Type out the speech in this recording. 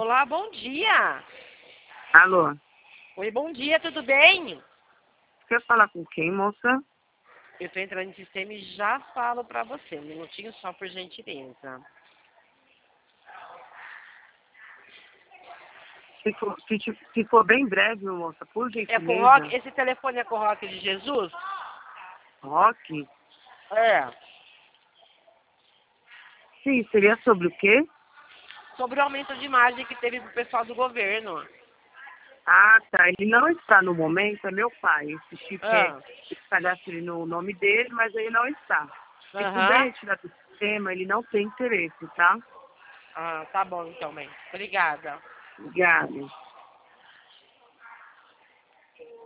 Olá, bom dia. Alô, Oi, bom dia, tudo bem? quer falar com quem, moça? Eu estou entrando no sistema e já falo para você. Um minutinho só, por gentileza. Se for bem breve, moça, por É com o gentileza. Roque? Esse telefone é com o Roque de Jesus? Rock? É. Sim, seria sobre o quê? Sobre o aumento de imagem que teve pro pessoal do governo. Ah, tá. Ele não está no momento, é meu pai. Esse chip é Ah, cadastro no nome dele, mas ele não está. Se puder aham. retirar do sistema, ele não tem interesse, tá? Ah, tá bom então, bem. Obrigada. Obrigada.